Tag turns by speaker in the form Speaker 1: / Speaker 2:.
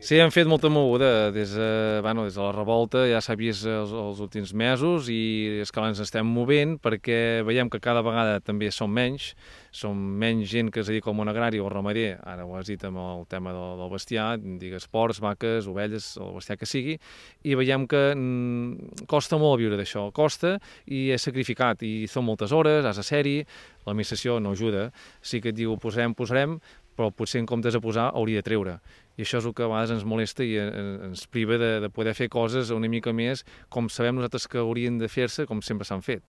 Speaker 1: Sí, hem fet molta moguda des de la revolta, ja s'ha vist els últims mesos i és que ens estem movent perquè veiem que cada vegada també som menys gent que es dedica al món agrari o ramader, ara ho has dit amb el tema del bestiar, digues porcs, vaques, ovelles, el bestiar que sigui, i veiem que costa molt viure d'això, costa i és sacrificat i són moltes hores, has de ser-hi, l'administració no ajuda, sí que et diu posarem, però potser en comptes de posar hauria de treure. I això és el que a vegades ens molesta i ens priva de poder fer coses una mica més com sabem nosaltres que haurien de fer-se, com sempre s'han fet.